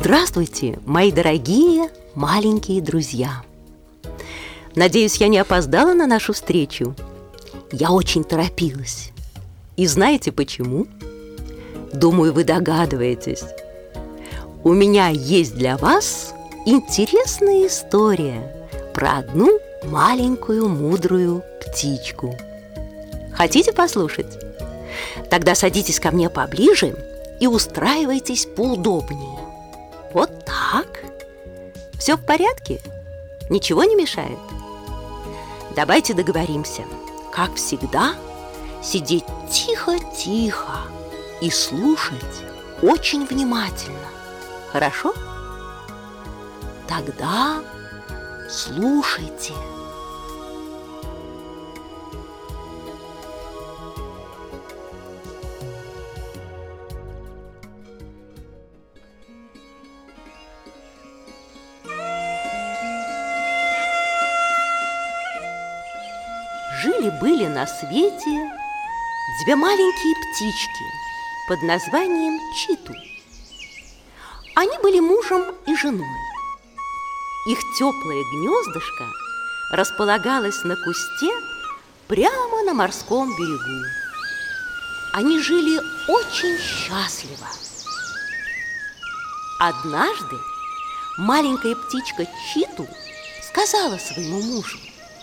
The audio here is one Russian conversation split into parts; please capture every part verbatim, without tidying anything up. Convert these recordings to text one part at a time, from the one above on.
Здравствуйте, мои дорогие маленькие друзья! Надеюсь, я не опоздала на нашу встречу. Я очень торопилась. И знаете почему? Думаю, вы догадываетесь. У меня есть для вас интересная история про одну маленькую мудрую птичку. Хотите послушать? Тогда садитесь ко мне поближе и устраивайтесь поудобнее. Вот так. Все в порядке? Ничего не мешает? Давайте договоримся, как всегда, сидеть тихо-тихо и слушать очень внимательно. Хорошо? Тогда слушайте. Жили-были на свете две маленькие птички под названием Читу. Они были мужем и женой. Их теплое гнездышко располагалось на кусте прямо на морском берегу. Они жили очень счастливо. Однажды маленькая птичка Читу сказала своему мужу: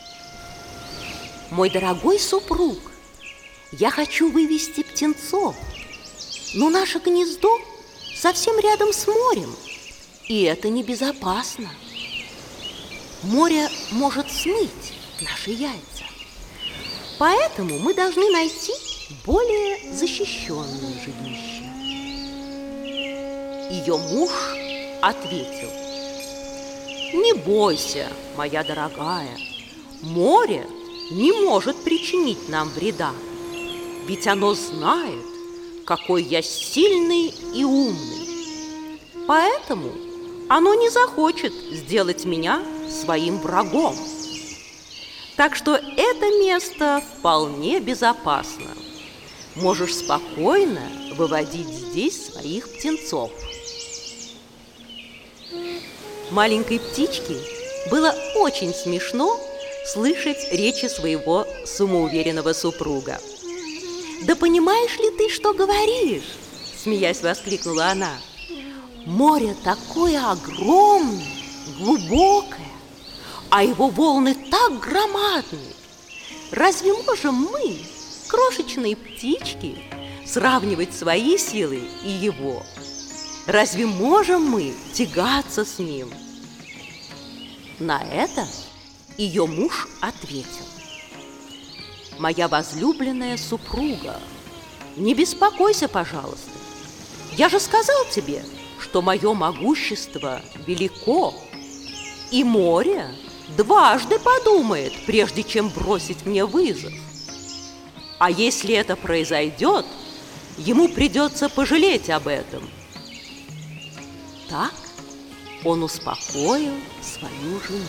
«Мой дорогой супруг, я хочу вывести птенцов, но наше гнездо совсем рядом с морем, и это небезопасно. Море может смыть наши яйца, поэтому мы должны найти более защищенное жилище». Ее муж ответил: «Не бойся, моя дорогая, море не может причинить нам вреда, ведь оно знает, какой я сильный и умный. Поэтому оно не захочет сделать меня своим врагом. Так что это место вполне безопасно. Можешь спокойно выводить здесь своих птенцов». Маленькой птичке было очень смешно слышать речи своего самоуверенного супруга. «Да понимаешь ли ты, что говоришь?» – смеясь воскликнула она. «Море такое огромное, глубокое, а его волны так громадные. Разве можем мы, крошечные птички, сравнивать свои силы и его? Разве можем мы тягаться с ним?» На это ее муж ответил: «Моя возлюбленная супруга, не беспокойся, пожалуйста. Я же сказал тебе, что мое могущество велико, и море дважды подумает, прежде чем бросить мне вызов. А если это произойдет, ему придется пожалеть об этом». Так он успокоил свою жену.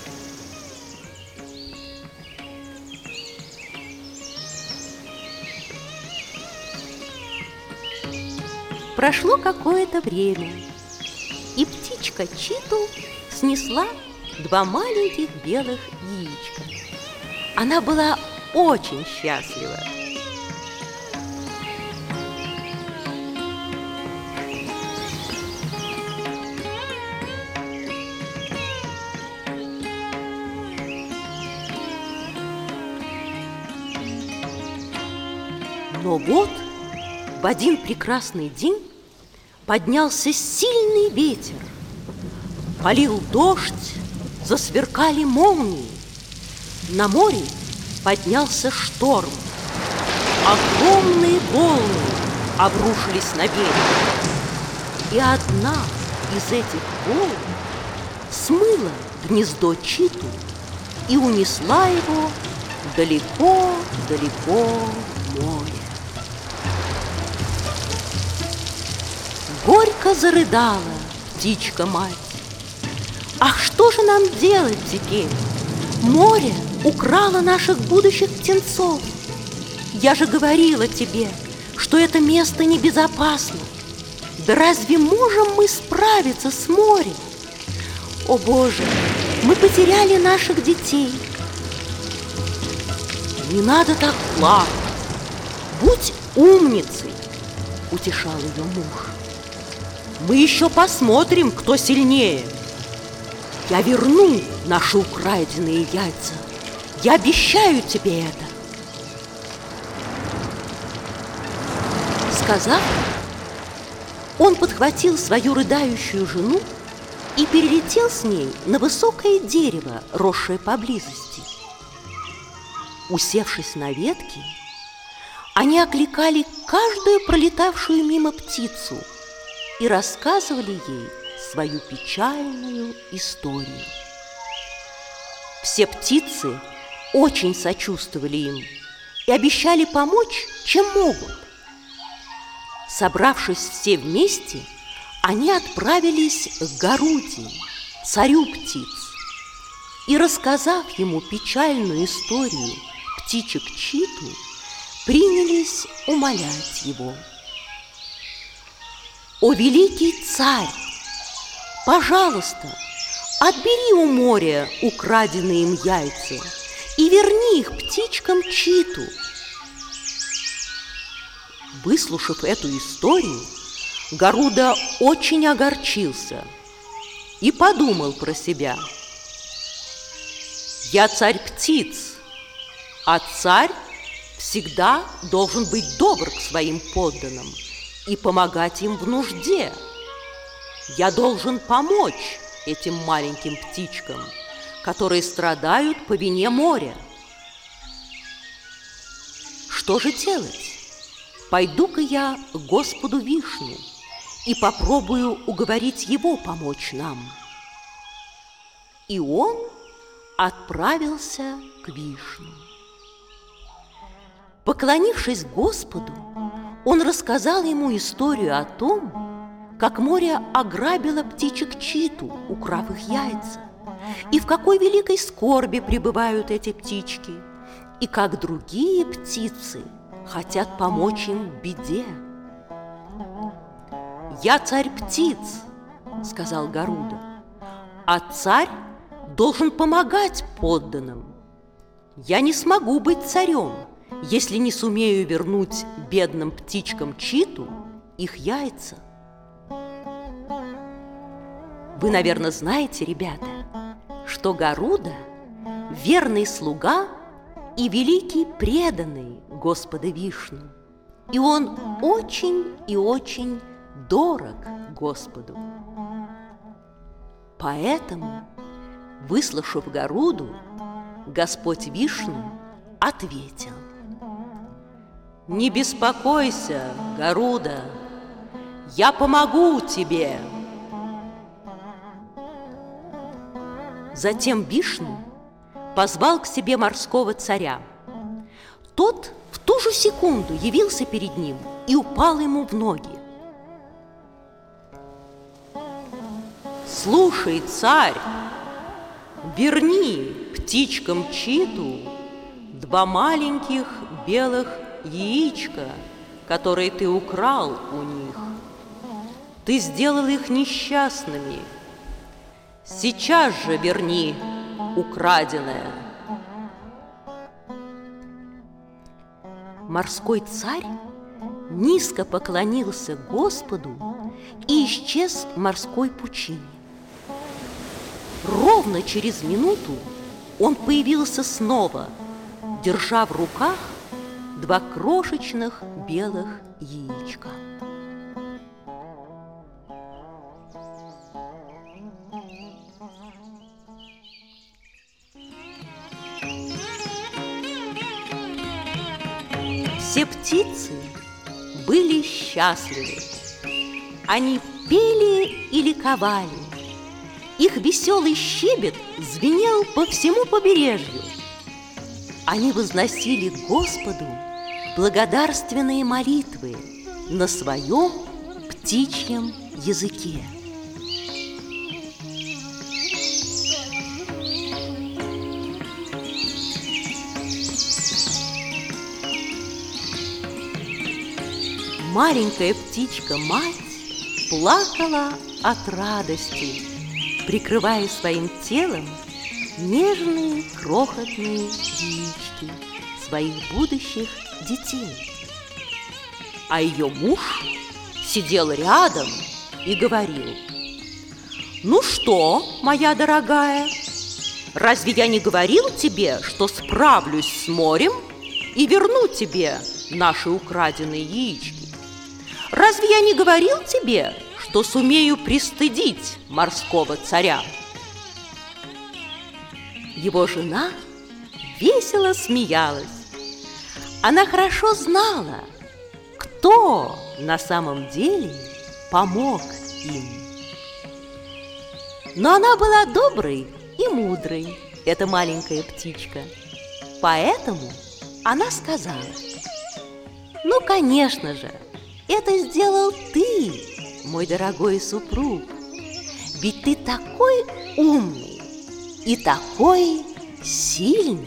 Прошло какое-то время, и птичка Читу снесла два маленьких белых яичка. Она была очень счастлива. Но вот в один прекрасный день поднялся сильный ветер, полил дождь, засверкали молнии. На море поднялся шторм. Огромные волны обрушились на берег. И одна из этих волн смыла гнездо Читу и унесла его далеко-далеко в море. Горько зарыдала птичка-мать. «Ах, что же нам делать теперь? Море украло наших будущих птенцов. Я же говорила тебе, что это место небезопасно. Да разве можем мы справиться с морем? О, Боже, мы потеряли наших детей. Не надо так плакать. Будь умницей, утешал ее муж. Мы еще посмотрим, кто сильнее. Я верну наши украденные яйца. Я обещаю тебе это. Сказав, он подхватил свою рыдающую жену и перелетел с ней на высокое дерево, росшее поблизости. Усевшись на ветке, они окликали каждую пролетавшую мимо птицу и рассказывали ей свою печальную историю. Все птицы очень сочувствовали им и обещали помочь, чем могут. Собравшись все вместе, они отправились к Гаруде, царю птиц, и, рассказав ему печальную историю птичек Читу, принялись умолять его. «О, великий царь, пожалуйста, отбери у моря украденные им яйца и верни их птичкам Читу». Выслушав эту историю, Гаруда очень огорчился и подумал про себя: «Я царь птиц, а царь всегда должен быть добр к своим подданным и помогать им в нужде. Я должен помочь этим маленьким птичкам, которые страдают по вине моря. Что же делать? Пойду-ка я к Господу Вишну и попробую уговорить его помочь нам». И он отправился к Вишну. Поклонившись Господу, он рассказал ему историю о том, как море ограбило птичек Читу, украв их яйца, и в какой великой скорби пребывают эти птички, и как другие птицы хотят помочь им в беде. «Я царь птиц», — сказал Гаруда, «а царь должен помогать подданным. Я не смогу быть царем, если не сумею вернуть бедным птичкам Читу их яйца». Вы, наверное, знаете, ребята, что Гаруда – верный слуга и великий преданный Господа Вишну, и он очень и очень дорог Господу. Поэтому, выслушав Гаруду, Господь Вишну ответил: «Не беспокойся, Гаруда, я помогу тебе». Затем Вишну позвал к себе морского царя. Тот в ту же секунду явился перед ним и упал ему в ноги. «Слушай, царь, верни птичкам Читу два маленьких белых яичка, которые ты украл у них. Ты сделал их несчастными. Сейчас же верни украденное». Морской царь низко поклонился Господу и исчез в морской пучине. Ровно через минуту он появился снова, держа в руках два крошечных белых яичка. Все птицы были счастливы. Они пели и ликовали. Их веселый щебет звенел по всему побережью. Они возносили Господу благодарственные молитвы на своем птичьем языке. Маленькая птичка-мать плакала от радости, прикрывая своим телом нежные крохотные яички своих будущих детей. А ее муж сидел рядом и говорил: «Ну что, моя дорогая, разве я не говорил тебе, что справлюсь с морем и верну тебе наши украденные яички? Разве я не говорил тебе, что сумею пристыдить морского царя?» Его жена весело смеялась. Она хорошо знала, кто на самом деле помог им. Но она была доброй и мудрой, эта маленькая птичка. Поэтому она сказала: «Ну, конечно же, это сделал ты, мой дорогой супруг, ведь ты такой умный и такой сильный».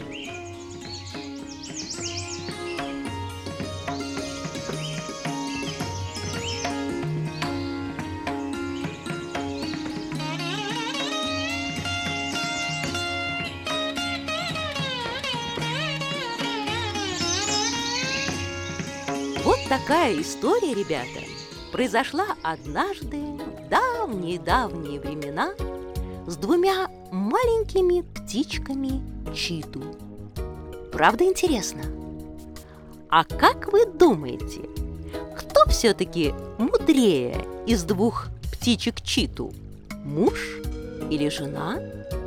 Вот такая история, ребята, произошла однажды в давние-давние времена с двумя маленькими птичками Читу. Правда интересно? А как вы думаете, кто все-таки мудрее из двух птичек Читу? Муж или жена?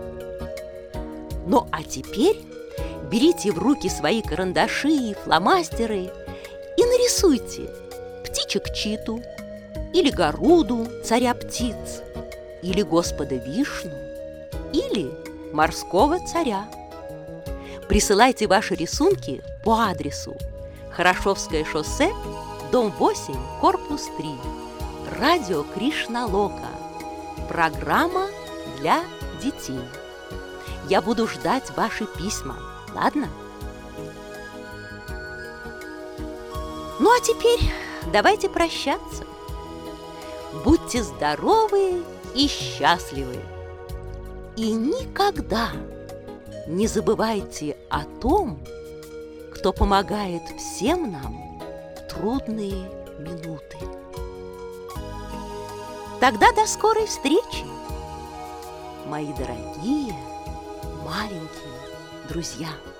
Ну а теперь берите в руки свои карандаши и фломастеры и нарисуйте птичек Читу, или Горуду, царя птиц, или Господа Вишну, или морского царя. Присылайте ваши рисунки по адресу Хорошевское шоссе, дом восемь, корпус три, радио Кришна Лока, программа для детей. Я буду ждать ваши письма, ладно? Ну а теперь давайте прощаться. Будьте здоровы и счастливы. И никогда не забывайте о том, кто помогает всем нам в трудные минуты. Тогда до скорой встречи, мои дорогие маленькие друзья.